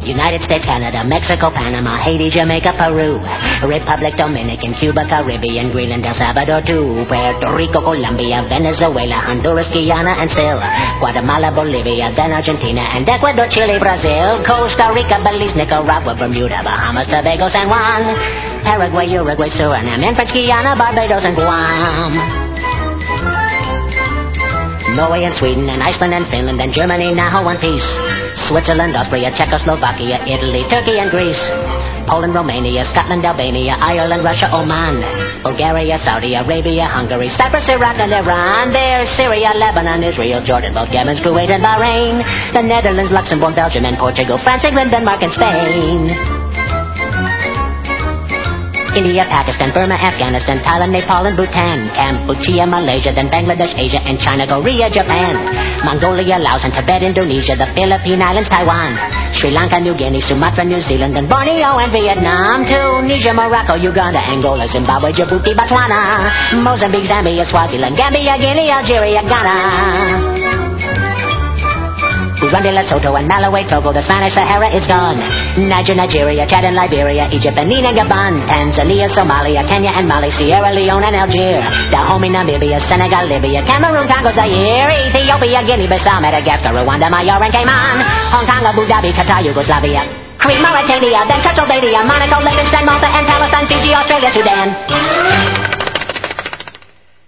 United States, Canada, Mexico, Panama, Haiti, Jamaica, Peru, Republic Dominican, Cuba, Caribbean, Greenland, El Salvador too, Puerto Rico, Colombia, Venezuela, Honduras, Guyana, and still Guatemala, Bolivia, then Argentina, and Ecuador, Chile, Brazil, Costa Rica, Belize, Nicaragua, Bermuda, Bahamas, Tobago, San Juan, Paraguay, Uruguay, Suriname, and French Guiana, Barbados, and Guam. Norway and Sweden and Iceland and Finland and Germany now one piece. Switzerland, Austria, Czechoslovakia, Italy, Turkey and Greece. Poland, Romania, Scotland, Albania, Ireland, Russia, Oman. Bulgaria, Saudi Arabia, Hungary, Cyprus, Iraq and Iran. There's Syria, Lebanon, Israel, Jordan, both Yemen, Kuwait and Bahrain. The Netherlands, Luxembourg, Belgium and Portugal, France, England, Denmark and Spain. India, Pakistan, Burma, Afghanistan, Thailand, Nepal, and Bhutan, Cambodia, Malaysia, then Bangladesh, Asia, and China, Korea, Japan, Mongolia, Laos, and Tibet, Indonesia, the Philippine Islands, Taiwan, Sri Lanka, New Guinea, Sumatra, New Zealand, and Borneo, and Vietnam, Tunisia, Morocco, Uganda, Angola, Zimbabwe, Djibouti, Botswana, Mozambique, Zambia, Swaziland, Gambia, Guinea, Algeria, Ghana. Burundi, Lesotho, and Malawi, Togo, the Spanish Sahara is gone. Niger, Nigeria, Chad and Liberia, Egypt, Benin and Gabon, Tanzania, Somalia, Kenya and Mali, Sierra Leone and Algeria, Dahomey, Namibia, Senegal, Libya, Cameroon, Congo, Zaire, Ethiopia, Guinea-Bissau, Madagascar, Rwanda, Mayor and Cayman, Hong Kong, Abu Dhabi, Qatar, Yugoslavia, Crete, Mauritania, then Transylvania, Monaco, Liechtenstein, Malta and Palestine, Fiji, Australia, Sudan.